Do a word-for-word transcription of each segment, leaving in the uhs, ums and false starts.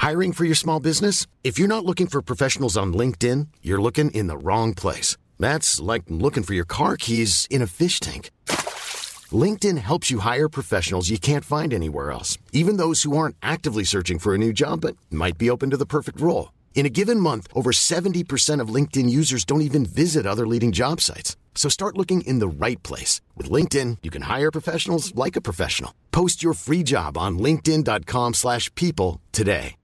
Hiring for your small business? If you're not looking for professionals on LinkedIn, you're looking in the wrong place. That's like looking for your car keys in a fish tank. LinkedIn helps you hire professionals you can't find anywhere else, even those who aren't actively searching for a new job but might be open to the perfect role. In a given month, over seventy percent of LinkedIn users don't even visit other leading job sites. So start looking in the right place. With LinkedIn, you can hire professionals like a professional. Post your free job on linkedin.com slash people today.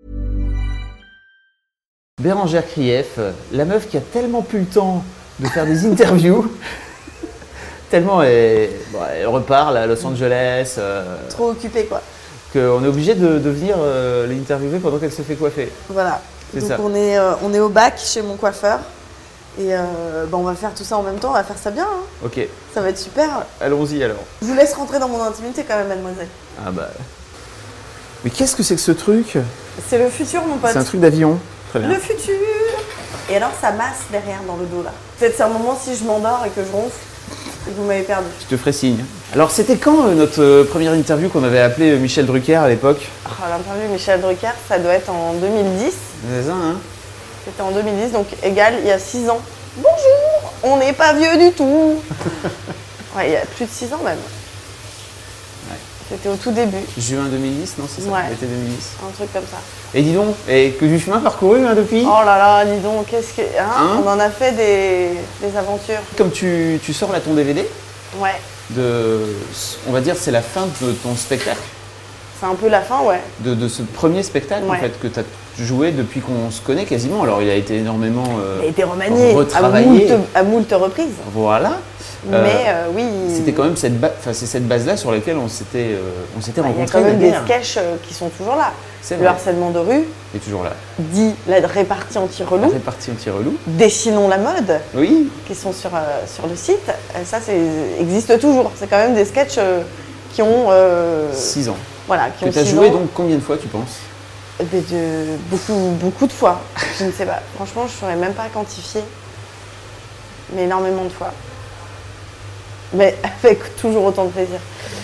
Bérengère Krief, la meuf qui a tellement plus le temps de faire des interviews, tellement elle, bon, elle repart là, à Los Angeles. Euh, Trop occupée quoi. Qu'on est obligé de, de venir euh, l'interviewer pendant qu'elle se fait coiffer. Voilà. C'est Donc ça. on est, euh, on est au bac chez mon coiffeur. Et euh, bah on va faire tout ça en même temps, on va faire ça bien. Hein. Ok. Ça va être super. Allons-y alors. Je vous laisse rentrer dans mon intimité quand même, mademoiselle. Ah bah. Mais qu'est-ce que c'est que ce truc? C'est le futur, mon pote. C'est un truc d'avion. Très bien. Le futur. Et alors ça masse derrière dans le dos là. Peut-être c'est un moment si je m'endors et que je ronfle et que vous m'avez perdu. Je te ferai signe. Alors c'était quand euh, notre euh, première interview qu'on avait appelé euh, Michel Drucker à l'époque? Oh, l'interview Michel Drucker, ça doit être en deux mille dix. C'est ça, hein? C'était en deux mille dix, donc égal il y a six ans. Bonjour, on n'est pas vieux du tout. Ouais, il y a plus de six ans même. Ouais. C'était au tout début. Juin deux mille dix, non c'est ça? Ouais. L'été deux mille dix. Un truc comme ça. Et dis donc, et que du chemin parcouru hein, depuis? Oh là là, dis donc, qu'est-ce que. Hein Hein on en a fait des, des aventures. Comme tu, tu sors là ton D V D, Ouais. de, on va dire c'est la fin de ton spectacle, C'est un peu la fin, ouais. de, de ce premier spectacle en Ouais. fait que tu as joué depuis qu'on se connaît quasiment. Alors il a été énormément euh, Il a été remanié à retravaillé. moult, à moult reprises. Voilà. Mais Euh, euh, oui. C'était quand même cette, ba- c'est cette base-là sur laquelle on s'était, euh, on s'était Il y a rencontrés. quand même des d'ailleurs. sketchs euh, qui sont toujours là. C'est Le vrai. harcèlement de rue, Il est toujours là. dit la répartie anti-relou, Réparti anti-relou. Dessinons la mode, Oui. qui sont sur, euh, sur le site. Euh, ça, c'est, existe toujours. C'est quand même des sketchs euh, qui ont. euh, Six ans. voilà, qui Que ont tu as six joué ans. donc combien de fois tu penses? De, de- beaucoup, beaucoup de fois. Je ne sais pas. Franchement, je ne saurais même pas quantifier. Mais énormément de fois. Mais avec toujours autant de plaisir.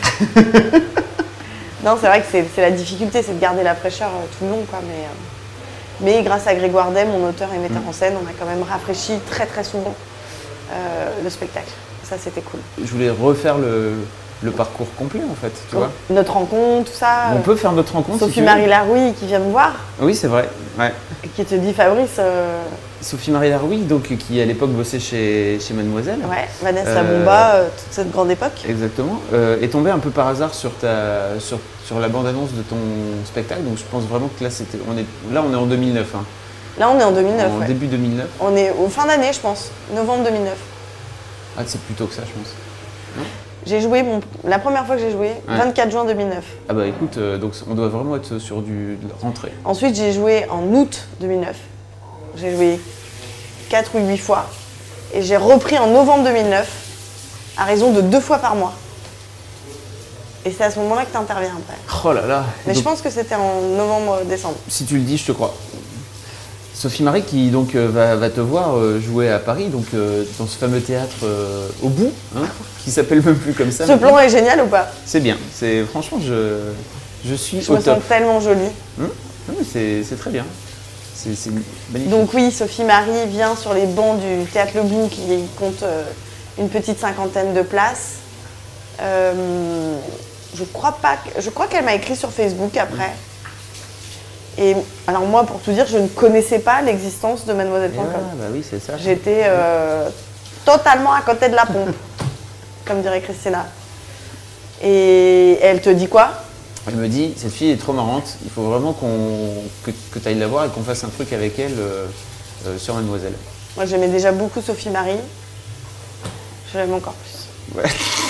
Non, c'est vrai que c'est, c'est la difficulté, c'est de garder la fraîcheur euh, tout le long, quoi. Mais, euh, mais grâce à Grégoire Day, mon auteur et metteur en scène, on a quand même rafraîchi très très souvent euh, le spectacle. Ça, c'était cool. Je voulais refaire le, le parcours complet en fait, tu vois. Notre rencontre, tout ça. On euh, peut faire notre rencontre si tu veux. Sophie-Marie Larouille qui vient me voir Oui, c'est vrai. Ouais. et qui te dit Fabrice, euh, Sophie-Marie Larouille, donc, qui à l'époque bossait chez, chez Mademoiselle. ouais, Vanessa Euh, Bomba, euh, toute cette grande époque. Exactement. Euh, est tombée un peu par hasard sur, ta, sur, sur la bande-annonce de ton spectacle. Donc je pense vraiment que là, c'était, on est, là on est en deux mille neuf. Hein. Là, on est en deux mille neuf. En ouais. début deux mille neuf. On est au fin d'année, je pense, novembre deux mille neuf. Ah, c'est plus tôt que ça, je pense. J'ai joué, mon, la première fois que j'ai joué, Ouais. vingt-quatre juin deux mille neuf. Ah bah écoute, euh, donc on doit vraiment être sur du de la rentrée. Ensuite, j'ai joué en août deux mille neuf. J'ai joué quatre ou huit fois. Et j'ai repris en novembre deux mille neuf, à raison de deux fois par mois. Et c'est à ce moment-là que tu interviens après. Oh là là. Mais Donc, je pense que c'était en novembre-décembre. si tu le dis, je te crois. Sophie Marie qui donc euh, va, va te voir euh, jouer à Paris, donc euh, dans ce fameux théâtre euh, au bout, hein, qui s'appelle même plus comme ça. Ce plan est génial ou pas? C'est bien. C'est franchement, je je suis Je au me top. sens tellement jolie. Hum Non, mais c'est c'est très bien. C'est c'est magnifique. Donc oui, Sophie-Marie vient sur les bancs du Théâtre Le Bout qui compte euh, une petite cinquantaine de places. Euh, je crois pas que, je crois qu'elle m'a écrit sur Facebook après. Et alors moi, pour tout dire, je ne connaissais pas l'existence de mademoiselle point com. Ah, bah oui, c'est ça. J'étais euh, totalement à côté de la pompe, comme dirait Christina. Et elle te dit quoi? Elle me dit, cette fille est trop marrante, il faut vraiment qu'on, que, que tu ailles la voir et qu'on fasse un truc avec elle euh, euh, sur Mademoiselle. Moi, j'aimais déjà beaucoup Sophie-Marie. Je l'aime encore plus. Ouais.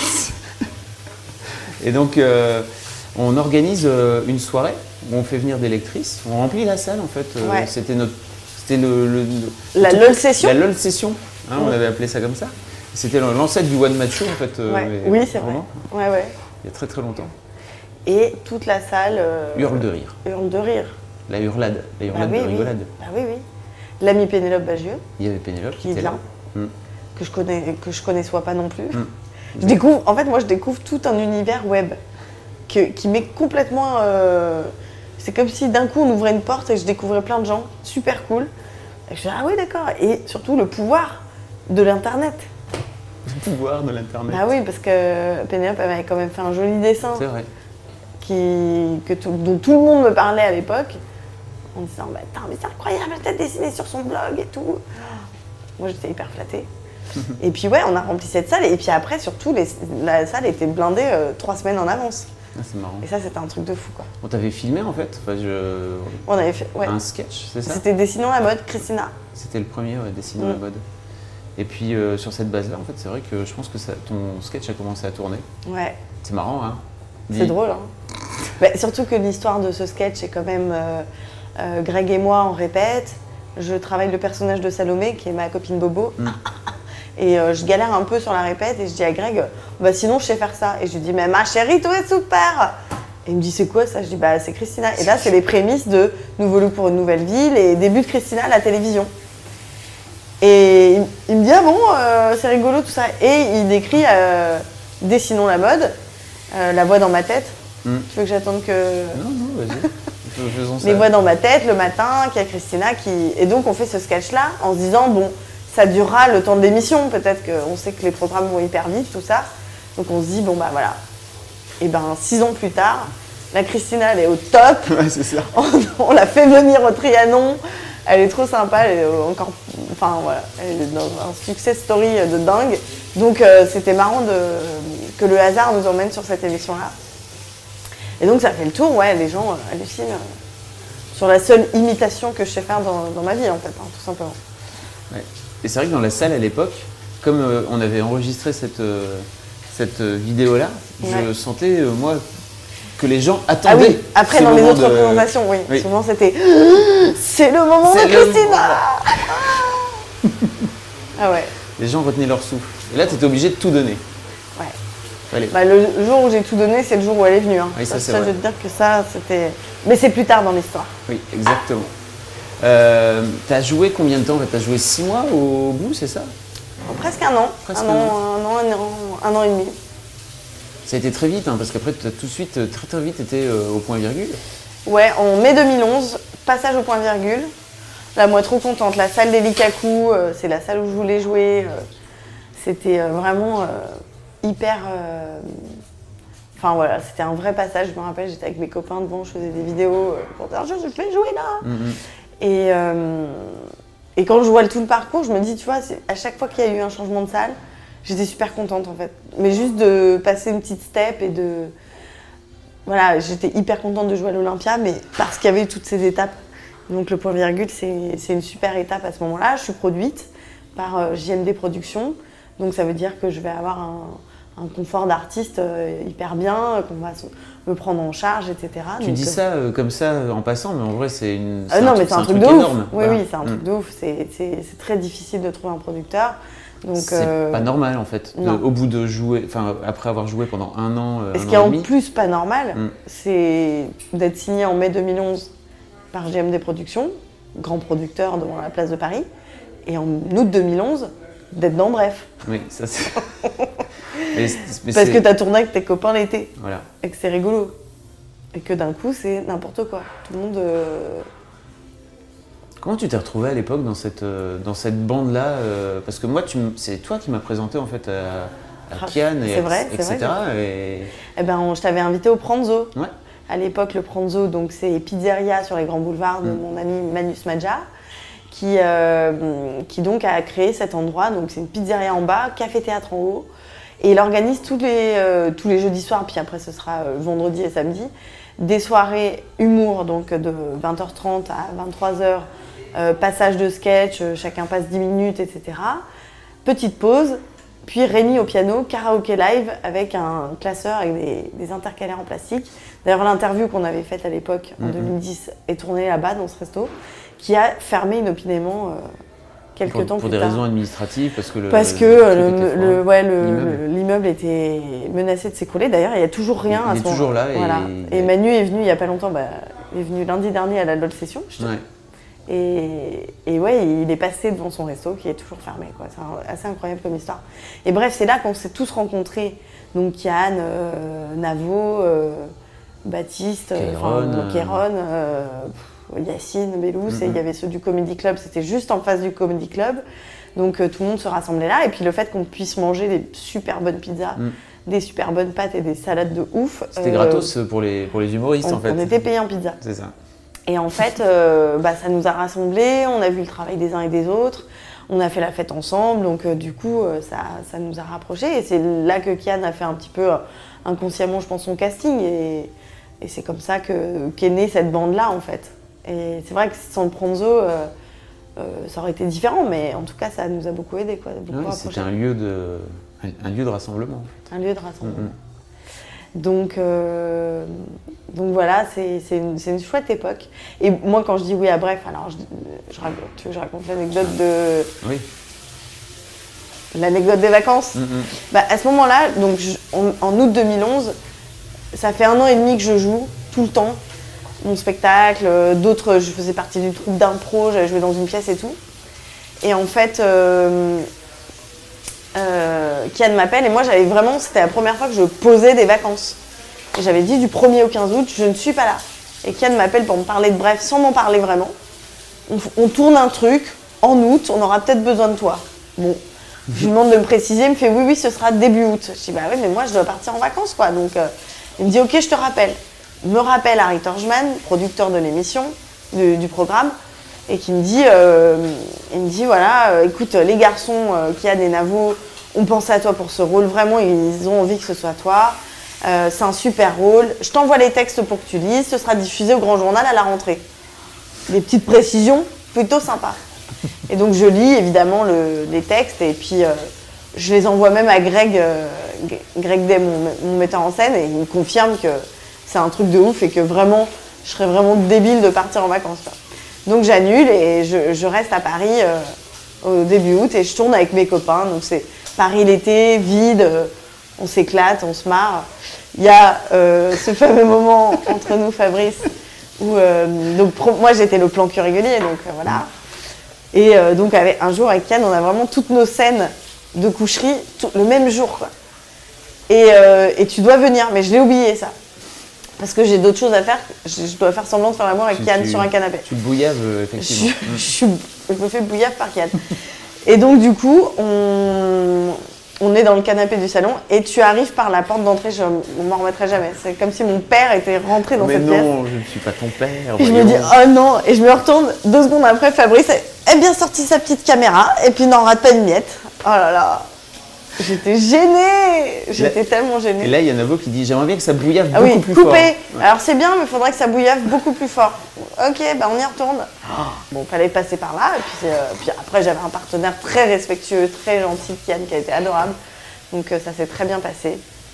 Et donc, euh, on organise euh, une soirée où on fait venir des lectrices, on remplit la salle en fait. Euh, Ouais. C'était notre, c'était le, le- le- La le- LOL session. La LOL session, hein, on Ouais. avait appelé ça comme ça. C'était l'ancêtre du One Man Show en fait. euh, Ouais. mais Oui, c'est vrai. vraiment, Ouais, ouais. Il y a très très longtemps. Et toute la salle euh, Hurle de rire. hurle de rire. La hurlade, la Bah hurlade oui, de oui. rigolade. Bah oui, oui. L'ami Pénélope Bagieux, Il y avait Pénélope qui qui était vient, là. Mm. que je connais, que je connais soit pas non plus. Mm. Je découvre, en fait, moi, je découvre tout un univers web que- qui m'est complètement euh, C'est comme si d'un coup on ouvrait une porte et je découvrais plein de gens, super cool. Et je dis ah oui d'accord. Et surtout le pouvoir de l'internet. Le pouvoir de l'internet. Ah oui parce que Pénélope avait quand même fait un joli dessin. C'est vrai. Qui, que tout, dont tout le monde me parlait à l'époque. En disant bah, mais c'est incroyable, t'as dessiné sur son blog et tout. Moi j'étais hyper flattée. Et puis ouais, on a rempli cette salle et puis après surtout les, la salle était blindée euh, trois semaines en avance. Ah, c'est marrant. Et ça c'était un truc de fou quoi. On t'avait filmé en fait enfin, je... On avait fait ouais. un sketch, c'est ça? C'était Dessinons la mode, Christina. C'était le premier, ouais, Dessinons mm. la mode. Et puis euh, sur cette base-là, en fait, c'est vrai que je pense que ça, ton sketch a commencé à tourner. Ouais. C'est marrant, hein? C'est drôle, hein. Bah, surtout que l'histoire de ce sketch est quand même euh, euh, Greg et moi on répète. Je travaille le personnage de Salomé qui est ma copine Bobo. Mm. Et euh, je galère un peu sur la répète et je dis à Greg, bah sinon je sais faire ça. Et je lui dis, mais ma chérie, tout est super. Et il me dit, c'est quoi ça? Je dis, bah c'est Christina. Et là, c'est les prémices de Nouveau look pour une nouvelle ville et début de Christina à la télévision. Et il, il me dit, ah bon, euh, c'est rigolo tout ça. Et il décrit euh, Dessinons la mode, euh, la voix dans ma tête. Mm. Tu veux que j'attende que. Non, non, vas-y. Faisons ça. Les voix dans ma tête le matin, qu'il y a Christina qui. Et donc on fait ce sketch-là en se disant, bon. Ça durera le temps de l'émission, peut-être qu'on sait que les programmes vont hyper vite, tout ça. Donc on se dit, bon bah voilà. Et ben six ans plus tard, la Christina, elle est au top. Ouais, c'est ça. On, on l'a fait venir au Trianon. Elle est trop sympa, elle est encore... Enfin voilà, elle est dans un success story de dingue. Donc euh, c'était marrant de, que le hasard nous emmène sur cette émission-là. Et donc ça fait le tour, ouais, les gens euh, hallucinent euh, sur la seule imitation que je sais faire dans, dans ma vie, en fait, hein, tout simplement. Ouais. Et c'est vrai que dans la salle à l'époque, comme euh, on avait enregistré cette, euh, cette euh, vidéo-là, ouais. je sentais, euh, moi, que les gens attendaient. Ah oui, après dans les autres de... représentations, oui. oui. Souvent c'était « C'est le moment de Christina !» Ah ouais. Les gens retenaient leur souffle. Et là, tu étais obligé de tout donner. Ouais. Allez. Bah, le jour où j'ai tout donné, c'est le jour où elle est venue. Hein. Oui, ça, ça, c'est ça vrai. je veux te dire que ça, c'était... Mais c'est plus tard dans l'histoire. Oui, exactement. Euh, t'as joué combien de temps? T'as joué six mois au bout, c'est ça? Presque un an. Presque un, un, an, an. un an, un an, un an et demi. Ça a été très vite, hein, parce qu'après, tu as tout de suite, très très vite été euh, au point virgule. Ouais, en mai deux mille onze, passage au point virgule. Là, moi, trop contente. La salle des Likaku, euh, c'est la salle où je voulais jouer. Euh, c'était euh, vraiment euh, hyper... Enfin euh... voilà, c'était un vrai passage. Je me rappelle, j'étais avec mes copains devant, je faisais des vidéos euh, pour dire je fais jouer là. Mm-hmm. Et, euh, et quand je vois tout le parcours, je me dis, tu vois, à chaque fois qu'il y a eu un changement de salle, j'étais super contente en fait. Mais juste de passer une petite step et de... Voilà, j'étais hyper contente de jouer à l'Olympia, mais parce qu'il y avait toutes ces étapes. Donc le point virgule, c'est, c'est une super étape à ce moment-là. Je suis produite par euh, J M D Productions, donc ça veut dire que je vais avoir un, un confort d'artiste euh, hyper bien, qu'on va me prendre en charge, et cetera. Tu donc, dis ça euh, comme ça en passant, mais en vrai c'est une. C'est euh, non, un mais truc, c'est un, un truc, truc de énorme. ouf. Oui, voilà. oui, c'est un mm. truc de ouf. C'est, c'est, c'est très difficile de trouver un producteur. Donc, c'est euh... pas normal en fait. De, au bout de jouer, enfin après avoir joué pendant un an. Euh, et ce un qui est an en et demi, plus pas normal, mm. c'est d'être signé en mai deux mille onze par J M D Productions, grand producteur devant la place de Paris, et en août deux mille onze d'être dans Bref. Oui, ça c'est. mais, mais Parce c'est... que t'as tourné avec tes copains l'été. Voilà. Et que c'est rigolo. Et que d'un coup c'est n'importe quoi. Tout le monde. Euh... Comment tu t'es retrouvé à l'époque dans cette, euh, dans cette bande-là euh, parce que moi, tu m... c'est toi qui m'as présenté en fait à, à Kian, et, c'est vrai, et c'est cetera. Vrai, et... Eh ben, on, je t'avais invité au Pranzo. Ouais. À l'époque, le Pranzo, donc c'est pizzeria sur les grands boulevards de mm. mon ami Manus Madja, qui, euh, qui donc a créé cet endroit. Donc c'est une pizzeria en bas, café-théâtre en haut. Et il organise tous les, euh, tous les jeudis soirs, puis après ce sera euh, vendredi et samedi, des soirées humour, donc de vingt heures trente à vingt-trois heures. Euh, passage de sketch, euh, chacun passe dix minutes, et cetera. Petite pause, puis Rémi au piano, karaoké live avec un classeur avec des, des intercalaires en plastique. D'ailleurs, l'interview qu'on avait faite à l'époque, en mm-hmm. deux mille dix, est tournée là-bas, dans ce resto, qui a fermé inopinément euh, quelques pour, temps pour plus des tard. raisons administratives, parce que le, parce que le, le, le, ouais, le, l'immeuble. l'immeuble était menacé de s'écrouler. D'ailleurs, il n'y a toujours rien il, à il ce est moment. toujours là. Voilà. Et, et Manu est venu il n'y a pas longtemps, bah, il est venu lundi dernier à la LOL Session. Je te... ouais. Et, et ouais, il est passé devant son resto qui est toujours fermé, quoi. C'est un, assez incroyable comme histoire. Et bref, c'est là qu'on s'est tous rencontrés. Donc Kian, euh, Navo, euh, Baptiste, Kéron, enfin, Kéron, euh, Yacine, Bellous, Mm-hmm. et il y avait ceux du Comedy Club, c'était juste en face du Comedy Club. Donc euh, tout le monde se rassemblait là. Et puis le fait qu'on puisse manger des super bonnes pizzas, Mm. des super bonnes pâtes et des salades de ouf. C'était euh, gratos pour les, pour les humoristes on, en fait. on était payés en pizza. C'est ça. Et en fait, euh, bah, ça nous a rassemblés, on a vu le travail des uns et des autres, on a fait la fête ensemble, donc euh, du coup, euh, ça, ça nous a rapprochés. Et c'est là que Kian a fait un petit peu euh, inconsciemment, je pense, son casting. Et, et c'est comme ça que, qu'est née cette bande-là, en fait. Et c'est vrai que sans le Pronzo, euh, euh, ça aurait été différent, mais en tout cas, ça nous a beaucoup aidé, quoi, beaucoup Ouais, rapprochés. c'était un lieu de, un, un lieu de rassemblement. En fait. Un lieu de rassemblement. Mm-hmm. Donc, euh, donc voilà, c'est, c'est, une, c'est une chouette époque. Et moi, quand je dis oui à bref, alors je, je raconte, tu veux que je raconte l'anecdote de Oui. l'anecdote des vacances. Mm-hmm. Bah, à ce moment-là, donc je- en, en août deux mille onze, ça fait un an et demi que je joue tout le temps mon spectacle. euh, D'autres, je faisais partie d'une troupe d'impro, j'avais joué dans une pièce et tout. Et en fait, euh, euh, Kian m'appelle et moi j'avais vraiment, c'était la première fois que je posais des vacances. Et j'avais dit du premier au quinze août, je ne suis pas là. Et Kian m'appelle pour me parler de bref, sans m'en parler vraiment. On, on tourne un truc, en août, on aura peut-être besoin de toi. Bon, je lui demande de me préciser, il me fait oui, oui, ce sera début août. Je dis bah oui, mais moi je dois partir en vacances quoi. Donc euh, il me dit ok, je te rappelle. Il me rappelle Harry Torgman, producteur de l'émission, du, du programme, et qui me dit, euh, il me dit voilà, euh, écoute, les garçons, euh, Kian et Navo, ont pensé à toi pour ce rôle, vraiment, ils ont envie que ce soit toi. Euh, c'est un super rôle. Je t'envoie les textes pour que tu lises, ce sera diffusé au Grand Journal à la rentrée. Des petites précisions plutôt sympas. Et donc je lis évidemment le, les textes et puis euh, je les envoie même à Greg, euh, Greg Day, mon, mon metteur en scène, et il me confirme que c'est un truc de ouf et que vraiment, je serais vraiment débile de partir en vacances. Quoi. Donc j'annule et je, je reste à Paris euh, au début août et je tourne avec mes copains. Donc c'est Paris l'été, vide, euh, on s'éclate, on se marre. Il y a euh, ce fameux moment entre nous, Fabrice, où euh, donc, pro- moi j'étais le plan cul régulier, donc euh, voilà. Et euh, donc avec, un jour avec Kian, on a vraiment toutes nos scènes de coucherie tout, le même jour. Quoi. Et, euh, et tu dois venir, mais je l'ai oublié ça. Parce que j'ai d'autres choses à faire, je, je dois faire semblant de faire l'amour avec Tu- Kian tu- sur un canapé. Tu te bouillaves, euh, Je, effectivement. je, suis- je me fais bouillave par Kian. Et donc du coup, on, on est dans le canapé du salon et tu arrives par la porte d'entrée, je ne m'en remettrai jamais. C'est comme si mon père était rentré dans Mais cette pièce. non, je ne suis pas ton père. Et je me dis, voyons. oh non, et je me retourne deux secondes après, Fabrice a bien sorti sa petite caméra et puis n'en rate pas une miette. Oh là là, j'étais gênée, j'étais tellement gênée. Et là, il y a Navo qui dit j'aimerais bien que ça bouillave Ah beaucoup oui, plus coupé. fort. Ouais. Alors c'est bien, mais il faudrait que ça bouillave beaucoup plus fort. Ok, bah on y retourne. Bon, fallait passer par là. Et puis, euh, puis après, j'avais un partenaire très respectueux, très gentil, Kian, qui a été adorable. Donc euh, ça s'est très bien passé.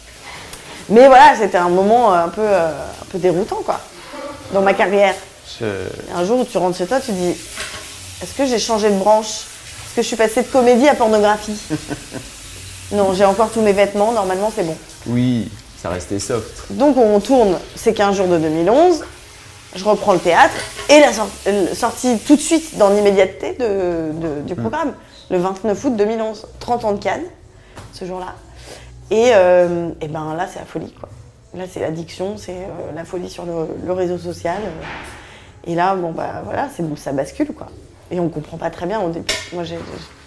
Mais voilà, c'était un moment euh, un peu, euh, un peu déroutant, quoi, dans ma carrière. Je- Et un jour où tu rentres chez toi, tu te dis, est-ce que j'ai changé de branche? Est-ce que je suis passée de comédie à pornographie? Non, j'ai encore tous mes vêtements, normalement c'est bon. Oui, ça restait soft. Donc on tourne ces quinze jours de deux mille onze, je reprends le théâtre et la sor- euh, sortie tout de suite dans l'immédiateté de, de- du programme, le vingt-neuf août deux mille onze, trente ans de Cannes, ce jour-là. Et, euh, et ben là c'est la folie quoi. Là c'est l'addiction, c'est euh, la folie sur le, le réseau social. euh. Et là bon bah voilà, c'est, ça bascule quoi. Et on comprend pas très bien au début. Moi j'ai...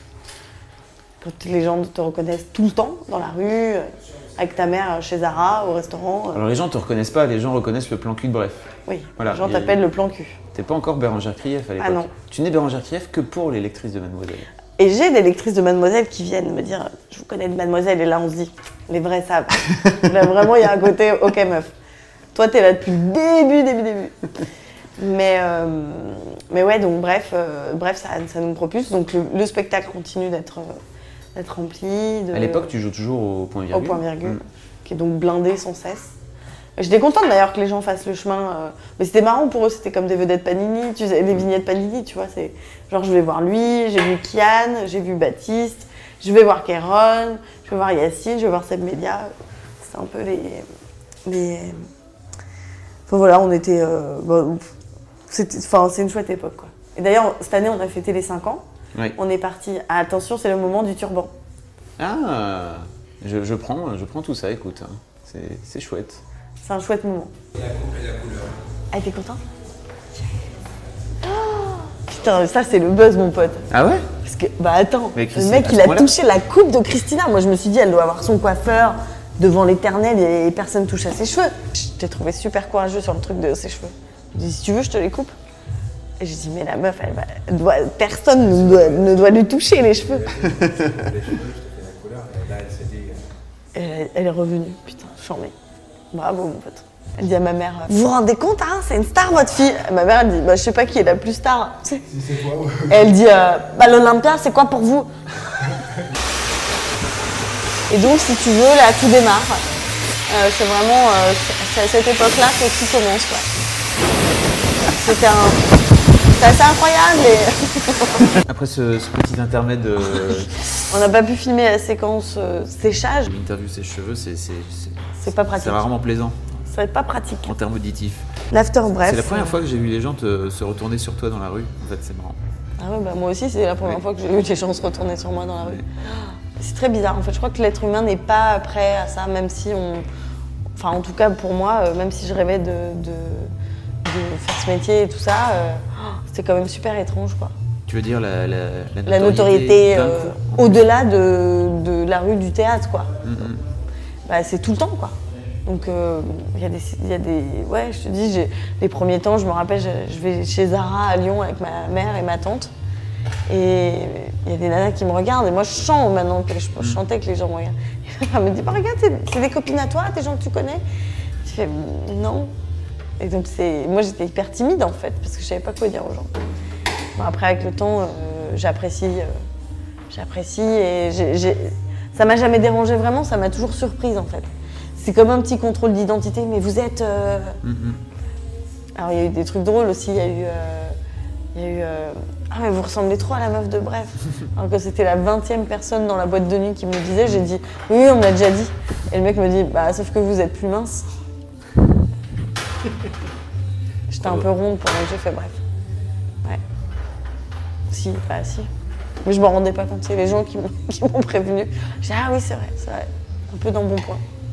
Quand les gens te reconnaissent tout le temps, dans la rue, avec ta mère chez Zara, au restaurant. Alors les gens te reconnaissent pas, les gens reconnaissent le plan cul de bref. Oui, Voilà, les gens et- t'appellent le plan cul. T'es pas encore Bérangère Krief à l'époque. Ah non. Tu n'es Bérangère Krief que pour les lectrices de Mademoiselle. Et j'ai des lectrices de Mademoiselle qui viennent me dire « Je vous connais de Mademoiselle » et là on se dit « Les vrais savent ». Là vraiment il y a un côté « Ok meuf, toi t'es là depuis le début, début, début ». Mais, euh, mais ouais, donc bref, euh, bref ça, ça nous propulse. Donc le, le spectacle continue d'être, euh, d'être rempli. De, À l'époque, tu joues toujours au point au virgule. point virgule, Mm. qui est donc blindé sans cesse. J'étais contente d'ailleurs que les gens fassent le chemin. euh, mais c'était marrant pour eux, c'était comme des vedettes Panini, tu sais, des vignettes Panini, tu vois. C'est genre je vais voir lui, j'ai vu Kian, j'ai vu Baptiste, je vais voir Kéron, je vais voir Yacine, je vais voir Seb Media. C'est un peu les, les. Enfin voilà, on était. Euh, bah, c'était, enfin, c'est une chouette époque quoi. Et d'ailleurs cette année on a fêté les cinq ans. Oui. On est parti. Ah, attention, c'est le moment du turban. Ah, je, je prends, je prends tout ça. Écoute, hein. c'est, c'est chouette. C'est un chouette moment. Et la coupe et la couleur. Ah, t'es content? Oh, putain, ça c'est le buzz, mon pote. Ah ouais? Parce que, bah attends, Mais le Christine, mec à il ce a point-là touché la coupe de Christina. Moi je me suis dit, elle doit avoir son coiffeur devant l'éternel et personne touche à ses cheveux. Je t'ai trouvé super courageux sur le truc de ses cheveux. Je dis, si tu veux, je te les coupe. Et j'ai dit, mais la meuf, elle va, elle doit, personne ne doit, ne doit lui toucher les cheveux. Les cheveux, je te fais la couleur. Et là, elle s'est dit. Et elle, elle est revenue, putain, charmée. Bravo, mon pote. Elle dit à ma mère, vous vous rendez compte, hein, c'est une star, votre fille? Ma mère, elle dit, bah, je sais pas qui est la plus star. Si c'est toi, ouais. Et elle dit, euh, bah, l'Olympia, c'est quoi pour vous? Et donc, si tu veux, là, tout démarre. Euh, c'est vraiment, euh, c'est à cette époque-là que tout commence, quoi. C'était un... C'est assez incroyable et... Après ce, ce petit intermède, euh, On n'a pas pu filmer la séquence euh, séchage. l'interview ses cheveux, c'est, c'est, c'est, C'est pas pratique. c'est rarement plaisant Ça va être pas pratique. en termes auditifs. L'after bref. C'est la première fois que j'ai vu les gens te, se retourner sur toi dans la rue. En fait, c'est marrant. Ah ouais, bah moi aussi, c'est la première Oui. fois que j'ai vu des gens se retourner sur moi dans la rue. Oui. C'est très bizarre. En fait, je crois que l'être humain n'est pas prêt à ça, même si on... Enfin, en tout cas, pour moi, euh, même si je rêvais de, de, de faire ce métier et tout ça, euh, c'était quand même super étrange, quoi. Tu veux dire la, la, la notoriété, La notoriété d'un euh, coup. au-delà de, de la rue du théâtre, quoi. Mhm. Bah, c'est tout le temps, quoi. Donc, il euh, y, y a des... Ouais, je te dis, j'ai, les premiers temps, je me rappelle, je, je vais chez Zara à Lyon avec ma mère et ma tante. Et il y a des nanas qui me regardent. Et moi, je chante maintenant, que je, je chantais que les gens me regardent. Et elle me dit, bah, regarde, c'est, c'est des copines à toi, des gens que tu connais? Je fais, non. Et donc, c'est... moi, j'étais hyper timide, en fait, parce que je savais pas quoi dire aux gens. Bon, après, avec le temps, euh, j'apprécie. Euh, j'apprécie et j'ai, j'ai... ça m'a jamais dérangé vraiment, ça m'a toujours surprise, en fait. C'est comme un petit contrôle d'identité, mais vous êtes... Euh... Mm-hmm. Alors, il y a eu des trucs drôles aussi, il y a eu... Euh... Il y a eu... Euh... Ah, mais vous ressemblez trop à la meuf de Bref. Alors que c'était la vingtième personne dans la boîte de nuit qui me le disait, j'ai dit, oui, on me l'a déjà dit. Et le mec me dit, bah, sauf que vous êtes plus mince. J'étais un peu ronde pendant que j'ai fait Bref. Ouais. Si, bah si. Mais je m'en rendais pas compte, c'est les gens qui m'ont, qui m'ont prévenu. J'ai dit, ah oui, c'est vrai, c'est vrai. Un peu dans bon point.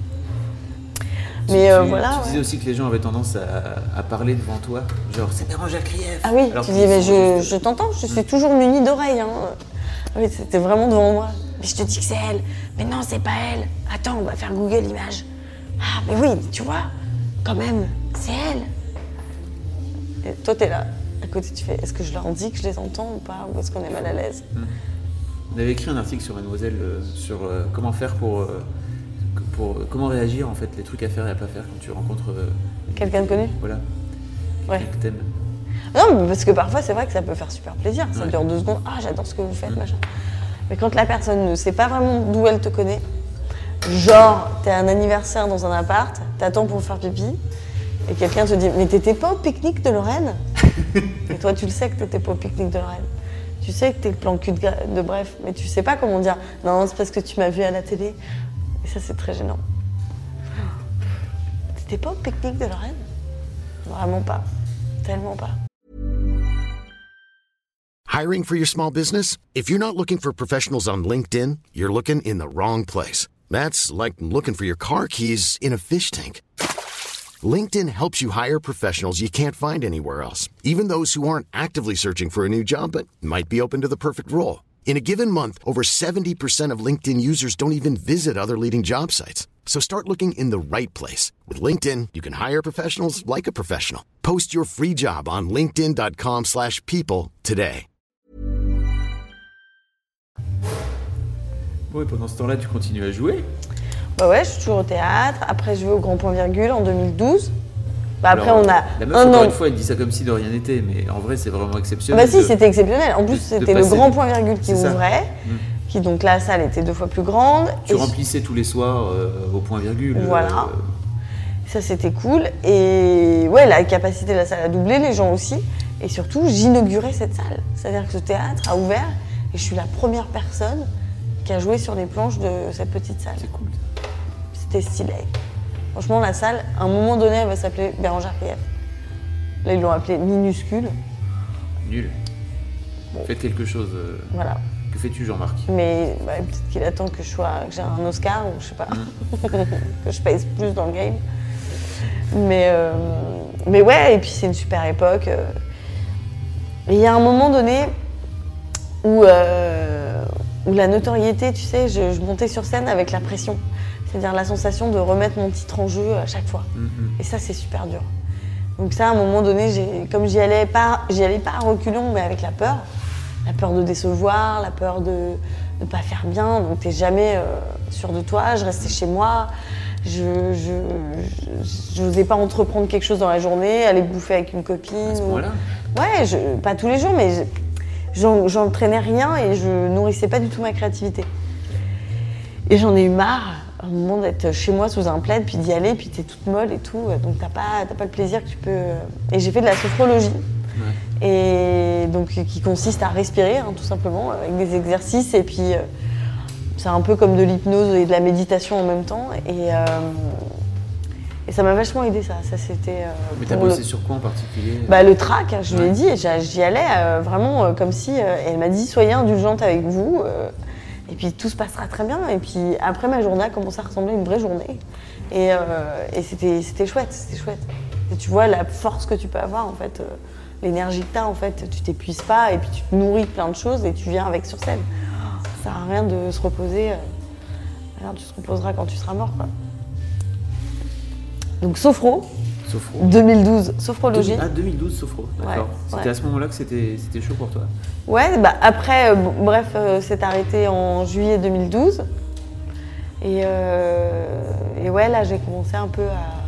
Mais tu, euh, tu, voilà. Tu ouais. disais aussi que les gens avaient tendance à, à parler devant toi, genre c'est Bérangère Krief. Ah oui, Alors tu qu'ils dis, mais sont je, juste- je t'entends, je suis toujours munie d'oreilles. Hein. Oui, c'était vraiment devant moi. Mais je te dis que c'est elle. Mais non, c'est pas elle. Attends, on va faire Google Images. Ah, mais oui, tu vois, quand même, c'est elle. Et toi, t'es là. À côté, tu fais, est-ce que je leur dis que je les entends ou pas? Ou est-ce qu'on est mal à l'aise? On avait écrit un article sur Mademoiselle euh, sur euh, comment faire pour, euh, pour euh, comment réagir en fait, les trucs à faire et à pas faire quand tu rencontres euh, Quelqu'un de connu? voilà, Ouais. quelqu'un que t'aimes. Non, mais parce que parfois, c'est vrai que ça peut faire super plaisir. Ça Ouais. dure deux secondes. Ah, j'adore ce que vous faites, machin. Mais quand la personne ne sait pas vraiment d'où elle te connaît, genre, t'es à un anniversaire dans un appart, t'attends pour faire pipi, et quelqu'un te dit, mais t'étais pas au pique-nique de Lorraine? Et toi, tu le sais que t'étais pas au pique-nique de Lorraine. Tu sais que t'es le plan cul de, gra- de Bref, mais tu sais pas comment dire, non, c'est parce que tu m'as vu à la télé. Et ça, c'est très gênant. T'étais pas au pique-nique de Lorraine? Vraiment pas. Tellement pas. Hiring for your small business? If you're not looking for professionals on LinkedIn, you're looking in the wrong place. That's like looking for your car keys in a fish tank. LinkedIn helps you hire professionals you can't find anywhere else, even those who aren't actively searching for a new job but might be open to the perfect role. In a given month, over seventy percent of LinkedIn users don't even visit other leading job sites. So start looking in the right place. With LinkedIn, you can hire professionals like a professional. Post your free job on linkedin dot com slash people today. Bon, et pendant ce temps-là, tu continues à jouer. Bah ouais, je suis toujours au théâtre. Après, je vais au Grand Point Virgule en deux mille douze. Bah après, Alors, on a la meuf, un encore an. une fois, elle dit ça comme si de rien n'était, mais en vrai, c'est vraiment exceptionnel. Bah si, de- c'était exceptionnel. En plus, de- de c'était le passer- Grand Point Virgule qui C'est ça. ouvrait. Mm. Qui, donc la salle était deux fois plus grande. Tu Et remplissais tous les soirs euh, au point virgule. Voilà. euh, ça, c'était cool. Et ouais, la capacité de la salle a doublé, les gens aussi. Et surtout, j'inaugurais cette salle. C'est-à-dire que ce théâtre a ouvert et je suis la première personne qui a joué sur les planches de cette petite salle. c'est cool. C'était stylé. Franchement, la salle, à un moment donné, elle va s'appeler Bérangère Krief. Là, ils l'ont appelée minuscule. Nul. Faites quelque chose. euh, Voilà. Que fais-tu, Jean-Marc? Mais bah, peut-être qu'il attend que je sois, que j'ai un Oscar ou je sais pas, que je pèse plus dans le game. Mais, euh, mais ouais, et puis c'est une super époque. euh. Et il y a un moment donné où, euh, où la notoriété, tu sais, je, je montais sur scène avec la pression. C'est-à-dire la sensation de remettre mon titre en jeu à chaque fois. Mm-hmm. Et ça, c'est super dur. Donc ça, à un moment donné, j'ai, comme j'y allais pas, j'y allais pas à reculons, mais avec la peur. La peur de décevoir, la peur de ne pas faire bien. Donc t'es jamais euh, sûr de toi. Je restais chez moi. Je je n'osais pas entreprendre quelque chose dans la journée, aller bouffer avec une copine. À ce ou... moment-là. Ouais, je, pas tous les jours, mais je, j'en, j'entraînais rien et je nourrissais pas du tout ma créativité. Et j'en ai eu marre, à un moment, d'être chez moi sous un plaid, puis d'y aller, puis t'es toute molle et tout, donc t'as pas, t'as pas le plaisir que tu peux... Et j'ai fait de la sophrologie, ouais. Et donc qui consiste à respirer, hein, tout simplement, avec des exercices, et puis euh, c'est un peu comme de l'hypnose et de la méditation en même temps, et, euh, et ça m'a vachement aidé, ça. ça c'était, euh, Mais t'as bossé le... sur quoi en particulier? Bah, le trac, je ouais. lui ai dit, j'y allais euh, vraiment euh, comme si... Euh, et elle m'a dit, soyez indulgente avec vous, euh, et puis tout se passera très bien. Et puis après, ma journée a commencé à ressembler à une vraie journée. Et, euh, et c'était, c'était chouette, c'était chouette. Et tu vois la force que tu peux avoir, en fait, euh, l'énergie que tu as, en fait, tu t'épuises pas, et puis tu te nourris de plein de choses, et tu viens avec sur scène. Ça sert à rien de se reposer. Euh, alors tu te reposeras quand tu seras mort, quoi. Donc Sophro, Sophro. deux mille douze, sophrologie. Ah, deux mille douze, Sophro, d'accord. Ouais, c'était ouais. à ce moment-là que c'était, c'était chaud pour toi? Ouais, bah après, euh, bref, euh, c'est arrêté en juillet deux mille douze. Et, euh, et ouais, là, j'ai commencé un peu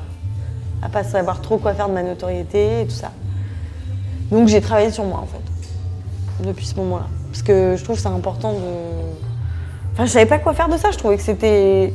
à, à pas savoir trop quoi faire de ma notoriété et tout ça. Donc j'ai travaillé sur moi, en fait, depuis ce moment-là. Parce que je trouve que c'est important de... Enfin, je savais pas quoi faire de ça, je trouvais que c'était...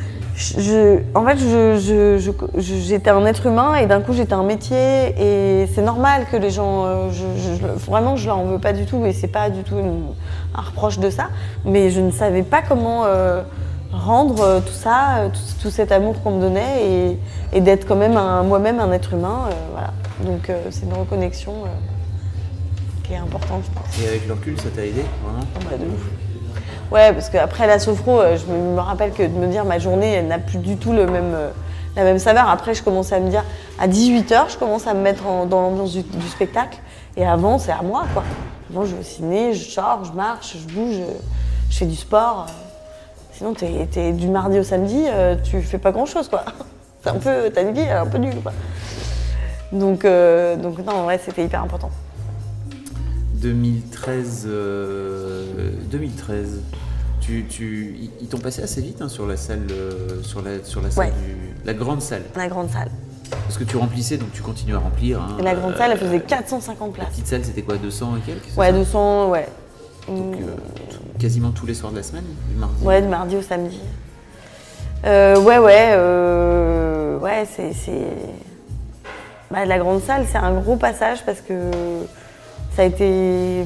Je, en fait, je, je, je, je, j'étais un être humain et d'un coup, j'étais un métier. Et c'est normal que les gens... Euh, je, je, vraiment, je leur en veux pas du tout et c'est pas du tout une, un reproche de ça. Mais je ne savais pas comment euh, rendre euh, tout ça, euh, tout, tout cet amour qu'on me donnait et, et d'être quand même un, moi-même un être humain. Euh, voilà. Donc, euh, c'est une reconnexion euh, qui est importante, je pense. Et avec le recul, ça t'a aidé, vraiment? Oh, bah, de ouf. Ouais, parce qu'après la sophro, je me rappelle que de me dire ma journée, elle n'a plus du tout le même, euh, la même saveur. Après, je commençais à me dire, à dix-huit heures, je commence à me mettre en, dans l'ambiance du, du spectacle. Et avant, c'est à moi, quoi. Avant, je vais au ciné, je sors, je marche, je bouge, je fais du sport. Sinon, t'es, t'es du mardi au samedi, euh, tu fais pas grand-chose, quoi. C'est un peu, ta vie est un peu nulle, quoi. Donc, euh, donc non, en vrai, c'était hyper important. deux mille treize, euh, deux mille treize, tu, tu, ils t'ont passé assez vite hein, sur la salle, euh, sur la, sur la salle ouais. du, la grande salle. La grande salle. Parce que tu remplissais, donc tu continues à remplir. Hein, et la grande euh, salle, elle faisait quatre cent cinquante places. La petite salle, c'était quoi, deux cents et quelques? Ouais, deux cents, ouais. Donc euh, quasiment tous les soirs de la semaine, du mardi? Ouais, du mardi au samedi. Euh, ouais, ouais, euh, ouais, c'est, c'est... Bah, la grande salle, c'est un gros passage parce que ça a été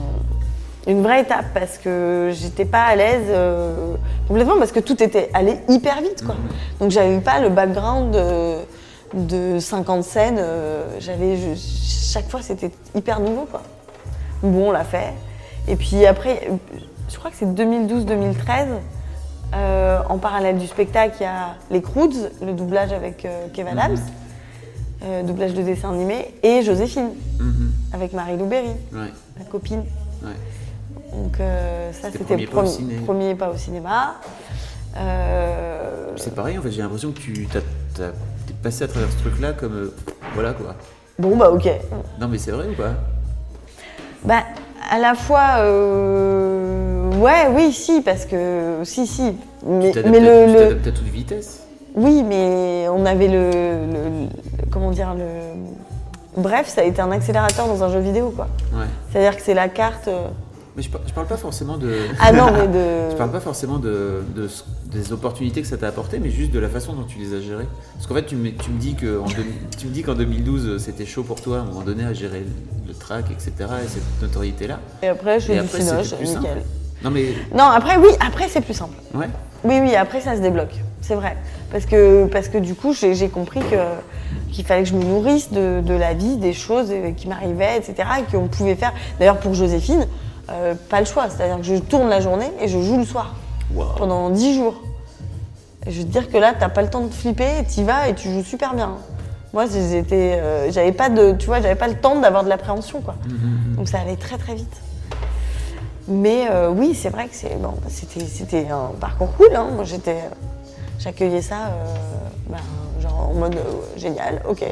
une vraie étape parce que j'étais pas à l'aise euh, complètement parce que tout était allé hyper vite, quoi. Mmh. Donc j'avais pas le background de, de cinquante scènes. Euh, j'avais, je, chaque fois c'était hyper nouveau, quoi. Bon, on l'a fait. Et puis après, je crois que c'est deux mille douze deux mille treize. Euh, en parallèle du spectacle, il y a les Croods, le doublage avec euh, Kev Adams. Mmh. Euh, doublage de dessin animé, et Joséphine, mm-hmm. avec Marie-Lou Berry, ouais. ma copine. Ouais. Donc euh, ça, c'était, c'était le premier, pas premier pas au cinéma. Euh... C'est pareil, en fait, j'ai l'impression que tu t'as, t'as, t'es passé à travers ce truc-là comme... Euh, voilà, quoi. Bon, bah ok. Non, mais c'est vrai ou pas? Bah, à la fois... Euh... Ouais, oui, si, parce que... Si, si. Mais, tu mais le... Tu le... t'adaptes à toute vitesse? Oui, mais on avait le, le, le... Comment dire le... Bref, ça a été un accélérateur dans un jeu vidéo, quoi. Ouais. C'est-à-dire que c'est la carte... Euh... Mais je, je parle pas forcément de... Ah non, mais de... Je parle pas forcément de, de, des opportunités que ça t'a apporté, mais juste de la façon dont tu les as gérées. Parce qu'en fait, tu me, tu me dis que en deux, tu me dis qu'en deux mille douze, c'était chaud pour toi, à un moment donné, à gérer le track, et cetera, et cette notoriété-là. Et après, je fais du cinoche, nickel. Simple. Non, mais... Non, après, oui, après, c'est plus simple. Ouais. Oui, oui, après, ça se débloque. C'est vrai. Parce que, parce que du coup, j'ai, j'ai compris que, qu'il fallait que je me nourrisse de, de la vie, des choses qui m'arrivaient, et cetera, et qu'on pouvait faire. D'ailleurs, pour Joséphine, euh, pas le choix. C'est-à-dire que je tourne la journée et je joue le soir. Wow. Pendant dix jours. Et je veux te dire que là, t'as pas le temps de flipper, t'y vas et tu joues super bien. Moi, j'étais, euh, j'avais pas de, tu vois, j'avais pas le temps d'avoir de l'appréhension, quoi. Mhm. Donc ça allait très très vite. Mais euh, oui, c'est vrai que c'est, bon, c'était, c'était un parcours cool. Hein. Moi, j'étais, j'accueillais ça, euh, ben, genre en mode euh, génial, ok.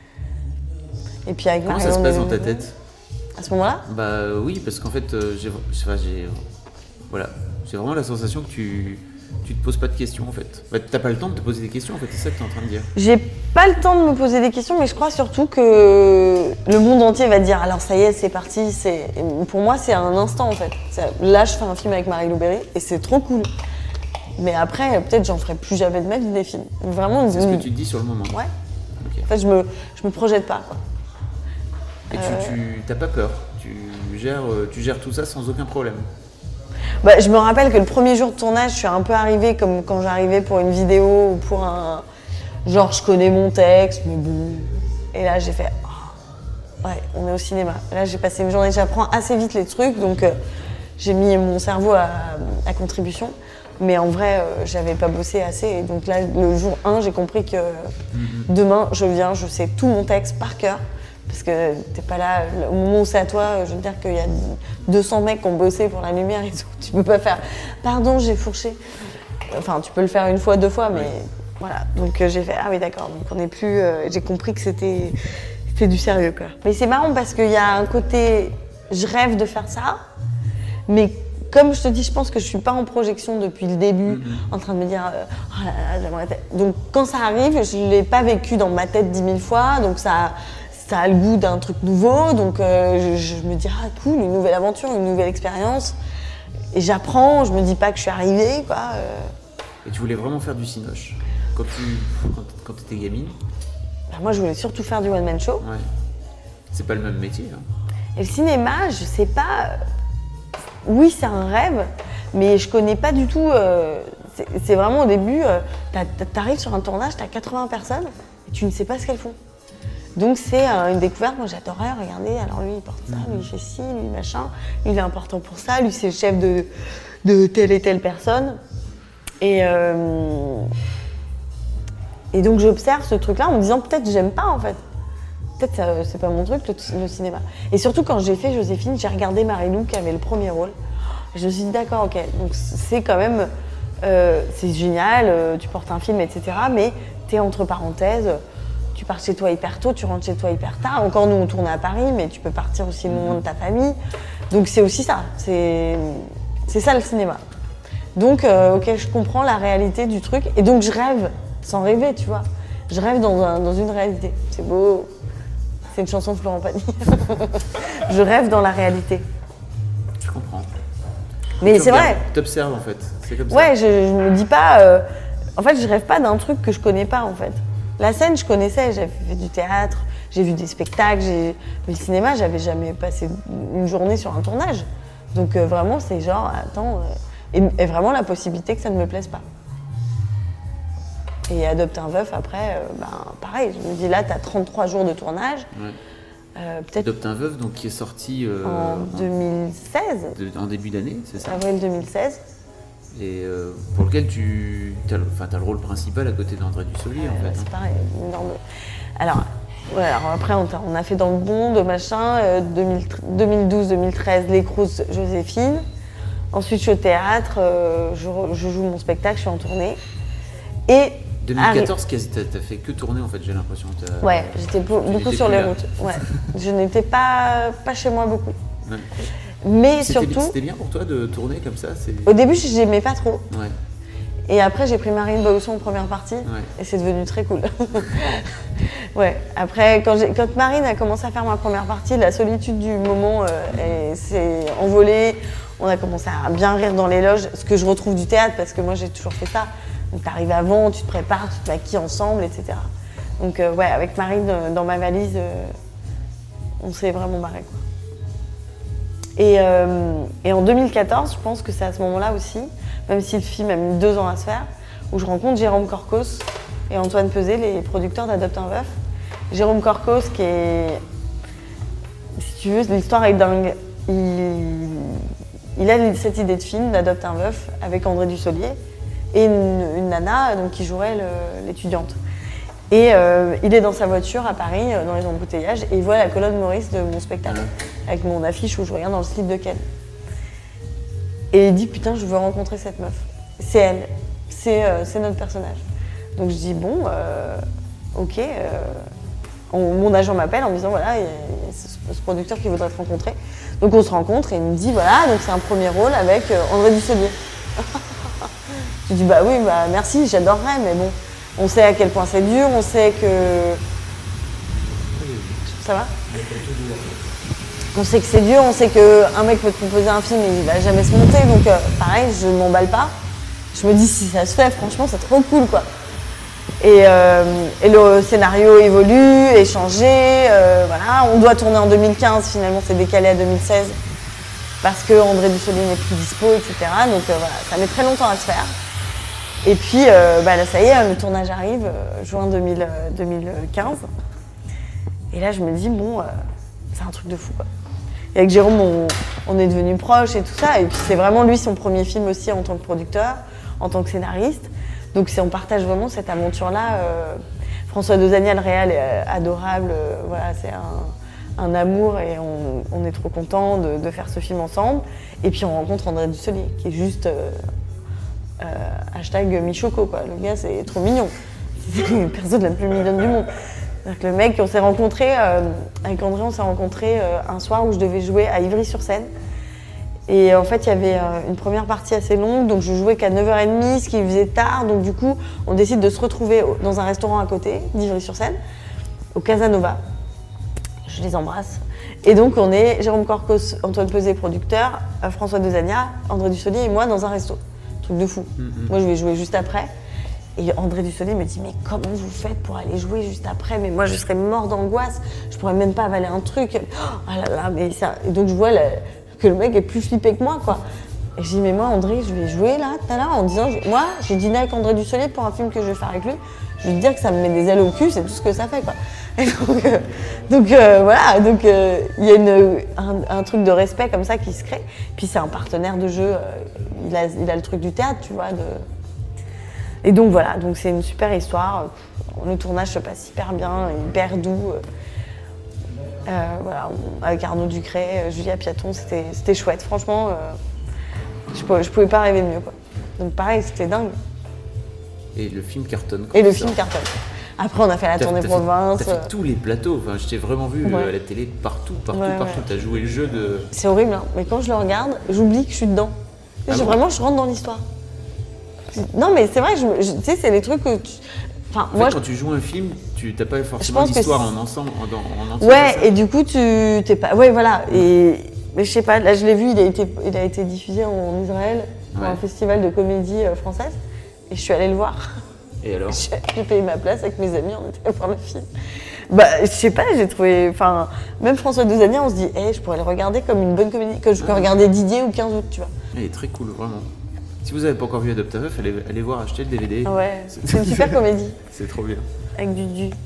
Et puis avec Comment Marion, ça se passe on dans ta est- tête? À ce moment-là? Bah euh, oui, parce qu'en fait, euh, j'ai, je sais pas, j'ai, voilà, j'ai vraiment la sensation que tu, tu te poses pas de questions en fait. Bah, t'as pas le temps de te poser des questions en fait, c'est ça que t'es en train de dire. J'ai pas le temps de me poser des questions, mais je crois surtout que le monde entier va dire alors ça y est, c'est parti. C'est... Pour moi, c'est un instant en fait. C'est- Là, je fais un film avec Marie-Lou Berry et c'est trop cool. Mais après, peut-être j'en ferai plus jamais de ma vie des films. Vraiment, C'est ce que tu te dis sur le moment. Ouais. Ok. En fait, je me, je me projette pas, quoi. Et tu, tu t'as pas peur, tu gères, euh, tu gères tout ça sans aucun problème. Bah, je me rappelle que le premier jour de tournage, je suis un peu arrivée comme quand j'arrivais pour une vidéo ou pour un. Genre, je connais mon texte, mais bon. Et là, j'ai fait. Oh, ouais, on est au cinéma. Là, j'ai passé une journée, j'apprends assez vite les trucs, donc euh, j'ai mis mon cerveau à, à contribution. Mais en vrai, euh, j'avais pas bossé assez. Et donc là, le jour un, j'ai compris que demain, je viens, je sais tout mon texte par cœur. Parce que t'es pas là, au moment où c'est à toi, je veux dire qu'il y a deux cents mecs qui ont bossé pour la lumière et tout. Tu peux pas faire « pardon, j'ai fourché ». Enfin, tu peux le faire une fois, deux fois, mais Oui. voilà. Donc euh, j'ai fait « ah oui d'accord ». Donc on est plus… euh, j'ai compris que c'était, c'était du sérieux, quoi. Mais c'est marrant parce qu'il y a un côté… Je rêve de faire ça, mais comme je te dis, je pense que je suis pas en projection depuis le début, Mm-hmm. en train de me dire euh, « oh là là, j'aimerais… » Donc quand ça arrive, je l'ai pas vécu dans ma tête dix mille fois, donc ça… Ça a le goût d'un truc nouveau, donc euh, je, je me dis ah cool, une nouvelle aventure, une nouvelle expérience. Et j'apprends, je me dis pas que je suis arrivée, quoi. euh. Et tu voulais vraiment faire du cinoche quand tu quand, quand t'étais gamine. Bah, moi, je voulais surtout faire du one man show. Ouais. C'est pas le même métier. Hein. Et le cinéma, je sais pas. euh, Oui, c'est un rêve, mais je connais pas du tout. euh, c'est, c'est vraiment au début, euh, t'as- t'as- t'arrives sur un tournage, t'as quatre-vingts personnes et tu ne sais pas ce qu'elles font. Donc c'est euh, une découverte, moi j'adorais regarder, alors lui il porte ça, lui il fait ci, lui machin, lui il est important pour ça, lui c'est le chef de, de telle et telle personne. Et, euh, et donc j'observe ce truc-là en me disant peut-être j'aime pas en fait. Peut-être ça, c'est pas mon truc le, le cinéma. Et surtout quand j'ai fait Joséphine, j'ai regardé Marie-Lou qui avait le premier rôle. Et je me suis dit d'accord, ok, donc c'est quand même, euh, c'est génial, euh, tu portes un film, et cetera. Mais t'es entre parenthèses. Tu pars chez toi hyper tôt, tu rentres chez toi hyper tard. Encore nous, on tourne à Paris, mais tu peux partir aussi loin de ta famille. Donc c'est aussi ça, c'est, c'est ça le cinéma. Donc euh, ok, je comprends la réalité du truc. Et donc je rêve, sans rêver, tu vois. Je rêve dans, un, dans une réalité. C'est beau. C'est une chanson de Florent Pagny. Je rêve dans la réalité. Je comprends. Mais Tu c'est regardes, vrai. T'observes en fait. C'est comme ça. Ouais, je, je me dis pas. euh, En fait, je rêve pas d'un truc que je connais pas en fait. La scène, je connaissais, j'avais fait du théâtre, j'ai vu des spectacles, j'ai... mais le cinéma, j'avais jamais passé une journée sur un tournage. Donc euh, vraiment, c'est genre, attends, euh, et, et vraiment la possibilité que ça ne me plaise pas. Et adopter un veuf, après, euh, ben, pareil, je me dis là, t'as trente-trois jours de tournage, Ouais. euh, peut-être Adopte un veuf, donc qui est sorti euh, en deux mille seize, de- en début d'année, c'est ça. avril deux mille seize. Et euh, pour lequel tu as, le- enfin, t'as le rôle principal à côté d'André Dussolier en Ouais, fait. c'est hein. pareil, une énorme. Alors, ouais, alors après, on, t'a- on a fait dans le bon, de machin, euh, deux mille douze deux mille treize, Les Crous, Joséphine. Ensuite, je suis au théâtre, euh, je, re- je joue mon spectacle, je suis en tournée. Et. deux mille quatorze, quasi- t'as t'as fait que tourner en fait, j'ai l'impression. T'as- Ouais, j'étais beau- tu beaucoup n'étais sur plus les là. routes. Ouais. Je n'étais pas, pas chez moi beaucoup. Ouais. Mais C'était surtout, c'était bien pour toi de tourner comme ça c'est... au début, je n'aimais pas trop. Ouais. Et après, j'ai pris Marine Bausson en première partie. Ouais. Et c'est devenu très cool. Ouais. Après, quand, j'ai- quand Marine a commencé à faire ma première partie, la solitude du moment euh, elle s'est envolée. On a commencé à bien rire dans les loges, ce que je retrouve du théâtre, parce que moi, j'ai toujours fait ça. Donc, tu arrives avant, tu te prépares, tu te maquilles ensemble, et cetera. Donc, euh, ouais, avec Marine euh, dans ma valise, euh, on s'est vraiment marré, quoi. Et, euh, et en deux mille quatorze, je pense que c'est à ce moment-là aussi, même si le film a mis deux ans à se faire, où je rencontre Jérôme Corcos et Antoine Peuzet, les producteurs d'Adopte un veuf. Jérôme Corcos, qui est, si tu veux, l'histoire est dingue. Il, il a cette idée de film d'Adopte un veuf avec André Dussolier et une, une nana donc, qui jouerait le- l'étudiante. Et euh, il est dans sa voiture à Paris, euh, dans les embouteillages, et il voit la colonne Maurice de mon spectacle, Ouais. avec mon affiche où je regarde dans le slip de Ken. Et il dit putain, je veux rencontrer cette meuf. C'est elle, c'est euh, c'est notre personnage. Donc je dis bon, euh, ok. Euh, on- mon agent m'appelle en me disant voilà, il y a, il y a ce, ce producteur qui voudrait te rencontrer. Donc on se rencontre et il me dit voilà, donc c'est un premier rôle avec euh, André Dussolier. Je dis bah oui, bah merci, j'adorerais, mais bon, on sait à quel point c'est dur, on sait que. Ça va? On sait que c'est dur, on sait qu'un mec peut te proposer un film et il va jamais se monter, donc euh, pareil, je m'emballe pas. Je me dis si ça se fait, franchement, c'est trop cool quoi. Et, euh, et le scénario évolue, est changé, euh, voilà. On doit tourner en deux mille quinze, finalement c'est décalé à deux mille seize parce que André Dussolier n'est plus dispo, et cetera. Donc euh, voilà, ça met très longtemps à se faire. Et puis euh, bah, là ça y est, le tournage arrive, euh, juin deux mille, euh, deux mille quinze. Et là je me dis bon, euh, c'est un truc de fou quoi. Et avec Jérôme, on, on est devenus proches et tout ça. Et puis c'est vraiment lui son premier film aussi en tant que producteur, en tant que scénariste. Donc c'est, on partage vraiment cette aventure-là. Euh, François Dosania, le réal, est euh, adorable. Euh, voilà, c'est un, un amour et on, on est trop contents de, de faire ce film ensemble. Et puis on rencontre André Dussolier, qui est juste euh, euh, hashtag Michoco, quoi. Le gars, c'est trop mignon. C'est la personne la plus mignonne du monde. C'est-à-dire que le mec, on s'est rencontrés, euh, avec André, on s'est rencontrés euh, un soir où je devais jouer à Ivry-sur-Seine. Et en fait, il y avait euh, une première partie assez longue, donc je jouais qu'à neuf heures trente, ce qui faisait tard. Donc du coup, on décide de se retrouver au- dans un restaurant à côté, d'Ivry-sur-Seine, au Casanova. Je les embrasse. Et donc, on est Jérôme Corcos, Antoine Peuzet, producteur, euh, François Dosania, André Dussolier et moi dans un resto. Truc de fou. Mhm. Moi, je vais jouer juste après. Et André Dussolier me dit mais comment vous faites pour aller jouer juste après? Mais moi je serais mort d'angoisse, je pourrais même pas avaler un truc. Oh là là, mais ça. Et donc je vois la- que le mec est plus flippé que moi quoi. Et je dis mais moi André, je vais jouer là tout à l'heure en disant je- moi j'ai dîné avec André Dussolier pour un film que je vais faire avec lui. Je vais te dire que ça me met des ailes au cul, c'est tout ce que ça fait quoi. Et donc euh, donc euh, voilà, donc euh, il y a une, un, un truc de respect comme ça qui se crée. Puis c'est un partenaire de jeu, euh, il a il a le truc du théâtre, tu vois de. Et donc voilà, donc c'est une super histoire. Le tournage se passe hyper bien, hyper doux. Euh, voilà, on- avec Arnaud Ducret, euh, Julia Piaton, c'était, c'était chouette. Franchement, euh, je, pouvais, je pouvais pas rêver mieux quoi. Donc pareil, c'était dingue. Et le film cartonne. quand Et le il film sort. cartonne. Après, on a fait la T'as- tournée t'as province. fait, t'as fait tous les plateaux. Enfin, je t'ai vraiment vu Ouais. euh, à la télé partout, partout, Ouais, partout. ouais. T'as joué le jeu de. C'est horrible, hein. Mais quand je le regarde, j'oublie que je suis dedans. Ah Je- bon vraiment, je rentre dans l'histoire. Non, mais c'est vrai, je, me- je- tu sais, c'est les trucs que tu. Enfin, En moi, fait, quand tu joues un film, tu n'as pas forcément pense que l'histoire c'est- en ensemble, en, en, en entier. ouais, c'est ça et du coup, tu t'es pas. Ouais, voilà. Et mais je sais pas. Là, je l'ai vu. Il a été, il a été diffusé en Israël pour Ouais. un festival de comédie euh, française. Et je suis allée le voir. Et alors J'ai j'ai payé ma place avec mes amis. On était allés voir le film. Bah, je sais pas. J'ai trouvé. Enfin, même François Dosania, on se dit, hey, je pourrais le regarder comme une bonne comédie, que je peux regarder Didier ou quinze août, tu vois. Il est très cool, vraiment. Si vous n'avez pas encore vu Adopt a Meuf, allez, allez voir, acheter le D V D. Ouais. C'est une super comédie C'est trop bien. avec du du.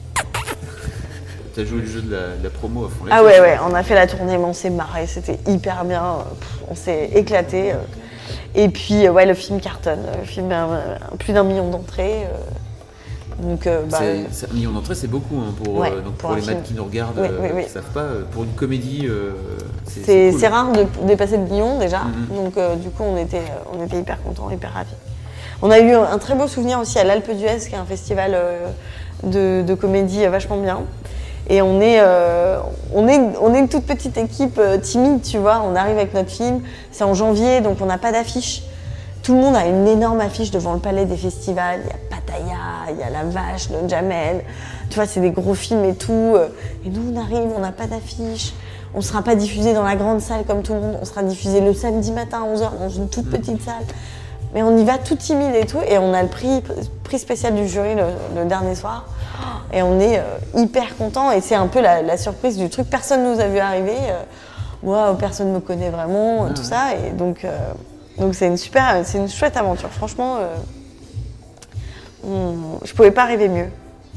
T'as joué le jeu de la, de la promo à fond. Ah ouais, ouais, on a fait la tournée, mais on s'est marré, c'était hyper bien, euh, pff, on s'est éclaté. euh. Et puis, euh, ouais, le film cartonne, le film a euh, plus d'un million d'entrées. euh. Donc, euh, bah, C'est- c'est- un million d'entrées, c'est beaucoup hein, pour, Ouais, euh, donc pour pour un les film. maths qui nous regardent, Oui, euh, oui, oui. qui ne savent pas. euh, Pour une comédie, euh, c'est c'est cool. c'est rare de dépasser le million déjà, Mhm. donc euh, du coup, on était, euh, on était hyper contents, hyper ravis. On a eu un, un très beau souvenir aussi à l'Alpe d'Huez, qui est un festival euh, de, de comédie euh, vachement bien. Et on est, euh, on est, on est une toute petite équipe euh, timide, tu vois. On arrive avec notre film, c'est en janvier, donc on n'a pas d'affiche. Tout le monde a une énorme affiche devant le palais des festivals. Il y a Pattaya, il y a La Vache de Jamel. Tu vois, c'est des gros films et tout. Et nous, on arrive, on n'a pas d'affiche. On ne sera pas diffusé dans la grande salle comme tout le monde. On sera diffusé le samedi matin à onze heures dans une toute petite salle. Mais on y va tout timide et tout. Et on a le prix, prix spécial du jury le, le dernier soir. Et on est euh, hyper contents. Et c'est un peu la, la surprise du truc. Personne ne nous a vu arriver. Euh, moi, personne ne me connaît vraiment, Ah tout ouais. ça. Et donc, euh, donc c'est une super, c'est une chouette aventure. Franchement, euh, on- je pouvais pas rêver mieux.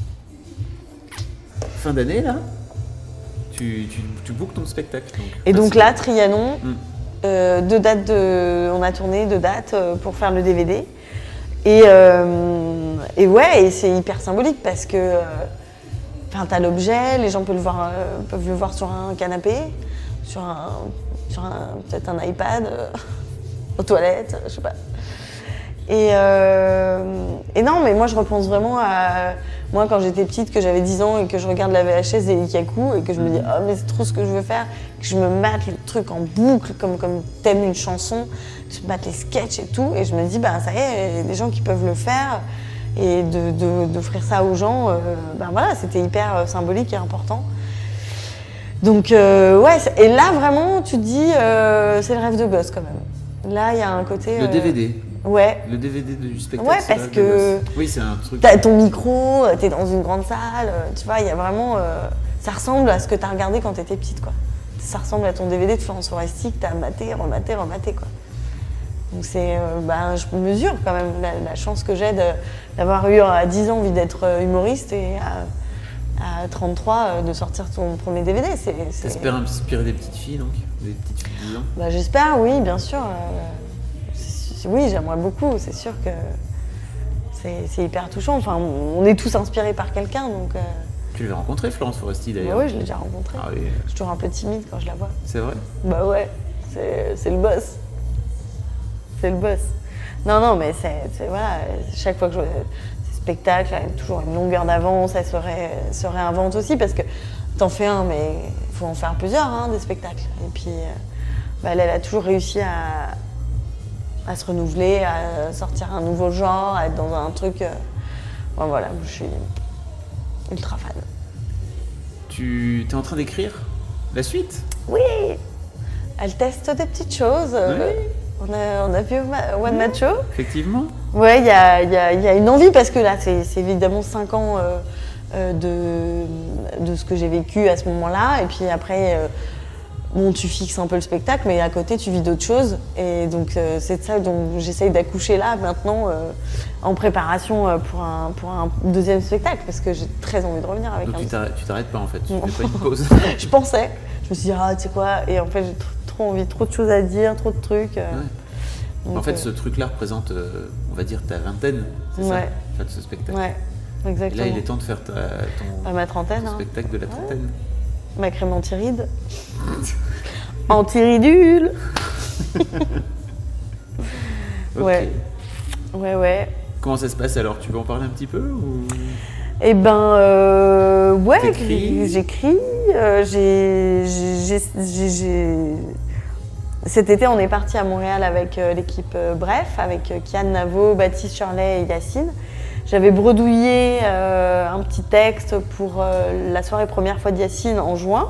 Fin d'année, là, tu, tu, tu bookes ton spectacle. Donc. Et Enfin, donc c'est- là, Trianon, Mm. euh, deux dates de, on a tourné deux dates euh, pour faire le D V D. Et, euh, et ouais, et c'est hyper symbolique parce que euh, enfin, t'as l'objet, les gens peuvent le voir, euh, peuvent le voir sur un canapé, sur un, sur un, peut-être un iPad, euh, aux toilettes, je sais pas. Et, euh, et non, mais moi je repense vraiment à moi quand j'étais petite, que j'avais dix ans et que je regarde la V H S des Ikaku et que je me dis « Oh mais c'est trop ce que je veux faire », que je me mate le truc en boucle comme, comme t'aimes une chanson, je me mate les sketchs et tout et je me dis « Bah ça y est, il y a des gens qui peuvent le faire » et de, de, d'offrir ça aux gens, euh, ben voilà, c'était hyper euh, symbolique et important. Donc euh, ouais, et là vraiment tu te dis euh, c'est le rêve de gosse quand même. Là il y a un côté… Le euh, D V D. Ouais. Le D V D du spectacle. Ouais, c'est parce le que rêve de gosse. Oui, c'est un truc. T'as ton micro, t'es dans une grande salle, tu vois, il y a vraiment… euh, ça ressemble à ce que t'as regardé quand t'étais petite, quoi. Ça ressemble à ton D V D de Florence Foresti que t'as maté, rematé, rematé, quoi. Donc c'est… Euh, ben, je mesure quand même la, la chance que j'ai de, d'avoir eu à dix ans envie d'être humoriste et à, à trente-trois de sortir ton premier D V D. C'est, c'est... T'espères inspirer des petites filles, donc? Des petites filles de dix ans? Bah, j'espère, oui, bien sûr. Euh, Oui, j'aimerais beaucoup, c'est sûr que c'est, c'est hyper touchant. Enfin, on est tous inspirés par quelqu'un, donc… Euh... Tu l'avais rencontré, Florence Foresti, d'ailleurs? Bah oui, je l'ai déjà rencontrée. Ah, oui. Je suis toujours un peu timide quand je la vois. C'est vrai? Bah ouais, c'est, c'est le boss. C'est le boss. Non, non, mais c'est, c'est voilà, chaque fois que je vois ces spectacles, elle a toujours une longueur d'avance, elle se, ré, se réinvente aussi, parce que t'en fais un, mais il faut en faire plusieurs, hein, des spectacles. Et puis, bah, elle, elle a toujours réussi à… à se renouveler, à sortir un nouveau genre, à être dans un truc… Euh... Bon, voilà, je suis ultra fan. Tu es en train d'écrire la suite? Oui. Elle teste des petites choses. Oui. On a, on a vu One Man Show. Effectivement. Ouais, il y a, y, a, y a une envie parce que là, c'est, c'est évidemment cinq ans euh, euh, de, de ce que j'ai vécu à ce moment-là. Et puis après… Euh, Bon, tu fixes un peu le spectacle, mais à côté, tu vis d'autres choses. Et donc, euh, c'est de ça dont j'essaye d'accoucher là, maintenant, euh, en préparation euh, pour, un, pour un deuxième spectacle, parce que j'ai très envie de revenir avec donc un… Donc, tu t'arrêtes, tu t'arrêtes pas, en fait? Tu fais pas une pause? Je pensais. Je me suis dit, ah, tu sais quoi? Et en fait, j'ai trop, trop envie, trop de choses à dire, trop de trucs. Euh, ouais. Donc, en fait, euh... ce truc-là représente, euh, on va dire, ta vingtaine, c'est ouais. ça? En fait, ce spectacle. Ouais, exactement. Et là, il est temps de faire ta, ton, à ma trentaine, ton hein. spectacle de la trentaine. Ouais. Ma crème anti-rides. Anti-ridule. Okay. Ouais. Ouais, ouais. Comment ça se passe alors? Tu veux en parler un petit peu ou... Eh ben, euh, ouais, T'écris. j'écris. Euh, j'ai, j'ai, j'ai, j'ai... Cet été, on est parti à Montréal avec euh, l'équipe euh, Bref, avec euh, Kian Navo, Baptiste Shirley et Yacine. J'avais bredouillé euh, un petit texte pour euh, la soirée première fois de Yacine en juin.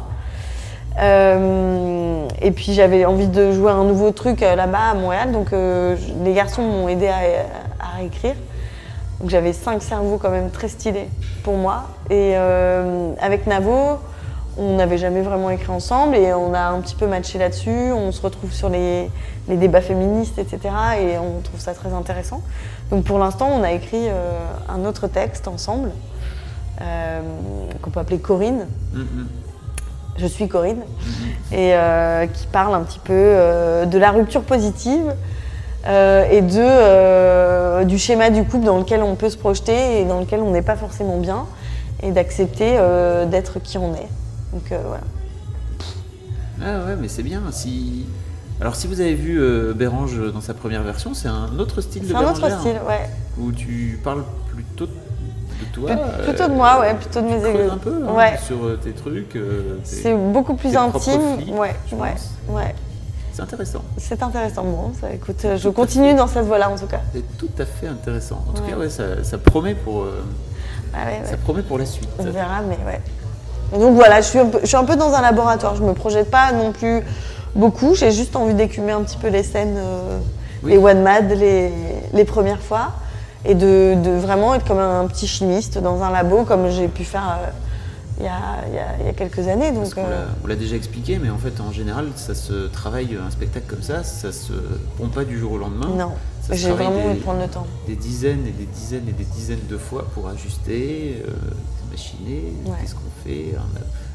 Euh, et puis j'avais envie de jouer un nouveau truc euh, là-bas à Montréal, donc euh, les garçons m'ont aidé à, à réécrire. Donc j'avais cinq cerveaux quand même très stylés pour moi. Et euh, avec Navo, on n'avait jamais vraiment écrit ensemble et on a un petit peu matché là-dessus. On se retrouve sur les, les débats féministes, et cetera. Et on trouve ça très intéressant. Donc pour l'instant, on a écrit euh, un autre texte ensemble euh, qu'on peut appeler Corinne. Mm-hmm. Je suis Corinne, mmh. et euh, qui parle un petit peu euh, de la rupture positive euh, et de, euh, du schéma du couple dans lequel on peut se projeter et dans lequel on n'est pas forcément bien, et d'accepter euh, d'être qui on est. Donc euh, voilà. Ah ouais, mais c'est bien. Si... Alors si vous avez vu euh, Bérange dans sa première version, c'est un autre style c'est de Bérangère. C'est un autre style, ouais. Où tu parles plutôt de de toi. Plus, plutôt de moi, ouais, plutôt de mes églises. un peu hein, ouais. sur tes trucs. Euh, tes, c'est beaucoup plus intime. Flics, ouais, je ouais, pense. ouais. C'est intéressant. C'est intéressant. Bon, ça, écoute, c'est je continue dans cette voie-là en tout cas. C'est tout à fait intéressant. En tout ouais. cas, ouais, ça, ça promet pour. Euh, ah ouais, ça ouais. promet pour la suite. On verra, mais ouais. Et donc voilà, je suis, un peu, je suis un peu dans un laboratoire. Je me projette pas non plus beaucoup. J'ai juste envie d'écumer un petit peu les scènes, euh, oui. les one mad, les, les premières fois. Et de, de vraiment être comme un petit chimiste dans un labo, comme j'ai pu faire euh, il, y a, il, y a, il y a quelques années. Donc, Parce qu'on euh... l'a, l'a déjà expliqué, mais en fait, en général, ça se travaille, un spectacle comme ça, ça se pompe pas du jour au lendemain. Non, ça j'ai vraiment envie de prendre le temps. Des dizaines et des dizaines et des dizaines de fois pour ajuster, euh, machiner, ouais. qu'est-ce qu'on fait,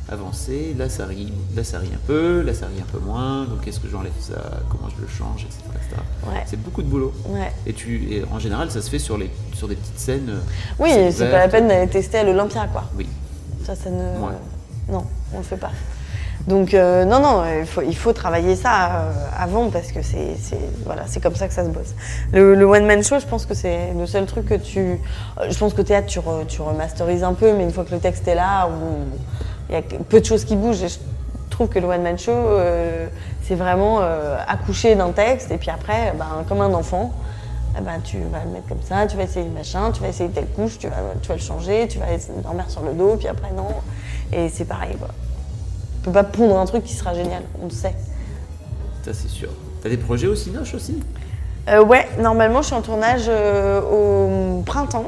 avancer, là ça rit, là ça rit un peu, là ça rit un peu moins, donc est-ce que j'enlève ça, comment je le change, et cetera et cetera. Ouais. C'est beaucoup de boulot. Ouais. Et, tu, et en général, ça se fait sur, les, sur des petites scènes. Oui, scènes c'est ouvertes. pas la peine d'aller tester à l'Olympia, quoi. Oui. Ça, ça ne. Ouais. Non, on le fait pas. Donc, euh, non, non, il faut, il faut travailler ça euh, avant parce que c'est, c'est, voilà, c'est comme ça que ça se bosse. Le, le one-man show, je pense que c'est le seul truc que tu. euh, Je pense que théâtre, tu, re, tu remasterises un peu, mais une fois que le texte est là, il y a peu de choses qui bougent. Et je trouve que le one-man show, euh, c'est vraiment euh, accoucher d'un texte et puis après, ben, comme un enfant. Eh ben, tu vas le mettre comme ça, tu vas essayer machin, tu vas essayer telle couche, tu vas, tu vas le changer, tu vas dormir sur le dos, puis après non. Et c'est pareil, quoi. On peut pas pondre un truc qui sera génial, on le sait. Ça, c'est sûr. T'as des projets au Cinoche aussi? euh, Ouais, normalement, je suis en tournage euh, au printemps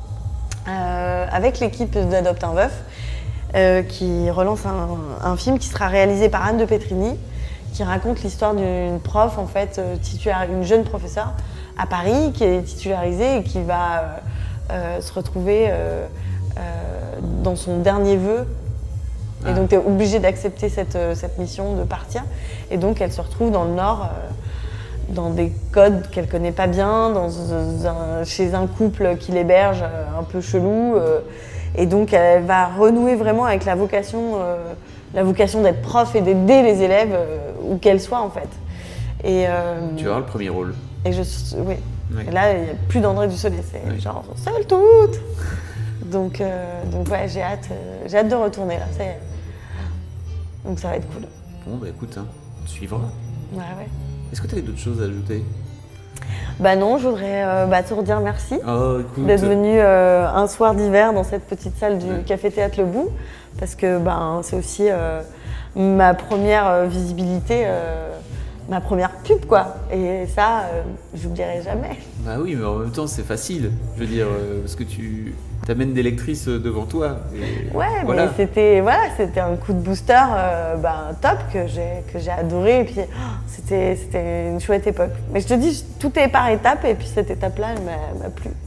euh, avec l'équipe d'Adopte un Veuf euh, qui relance un, un film qui sera réalisé par Anne de Petrini, qui raconte l'histoire d'une prof, en fait, euh, titulaire, une jeune professeure à Paris qui est titularisée et qui va euh, euh, se retrouver euh, euh, dans son dernier vœu. Et Ah. donc, tu es obligé d'accepter cette, euh, cette mission de partir. Et donc, elle se retrouve dans le Nord, euh, dans des codes qu'elle connaît pas bien, dans un, chez un couple qui l'héberge euh, un peu chelou. Euh, et donc, elle va renouer vraiment avec la vocation, euh, la vocation d'être prof et d'aider les élèves, euh, où qu'elles soient, en fait. Et, euh, Tu vas avoir le premier rôle. et je, oui. Oui. Et là, il n'y a plus d'André Dussolier, c'est Oui. genre seule toute. Donc, euh, donc ouais, j'ai hâte, euh, j'ai hâte de retourner là. Ça y est. Donc ça va être cool. Bon, bah écoute, hein, on te suivra. Ouais, ouais. Est-ce que tu avais d'autres choses à ajouter? Bah non, je voudrais euh, bah, te redire merci Oh, écoute. d'être venu euh, un soir d'hiver dans cette petite salle du Ouais. Café Théâtre Le Bout, parce que bah, c'est aussi euh, ma première euh, visibilité, euh, ma première pub, quoi. Et ça, euh, j'oublierai jamais. Bah oui, mais en même temps, c'est facile. Je veux dire, euh, parce que tu t'amènes des lectrices devant toi. Et Ouais, voilà. mais c'était voilà, c'était un coup de booster euh, ben, top que j'ai que j'ai adoré et puis oh, c'était c'était une chouette époque. Mais je te dis, tout est par étapes et puis cette étape-là, elle m'a, m'a plu.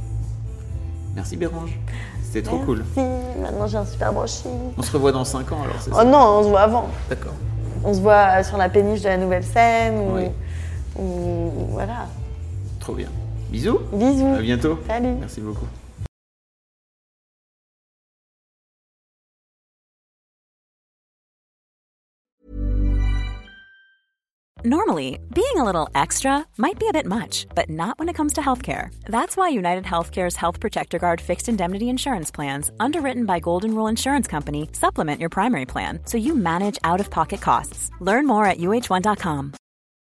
Merci Bérange. C'était trop cool. Merci. Maintenant j'ai un super brushing. On se revoit dans cinq ans alors, c'est Oh ça? non, on se voit avant. D'accord. On se voit sur la péniche de la Nouvelle Scène ou, Oui. ou voilà. Trop bien. Bisous. Bisous. À bientôt. Salut. Merci beaucoup. Normally, being a little extra might be a bit much, but not when it comes to healthcare. That's why United Healthcare's Health Protector Guard fixed indemnity insurance plans, underwritten by Golden Rule Insurance Company, supplement your primary plan so you manage out-of-pocket costs. Learn more at U H one dot com.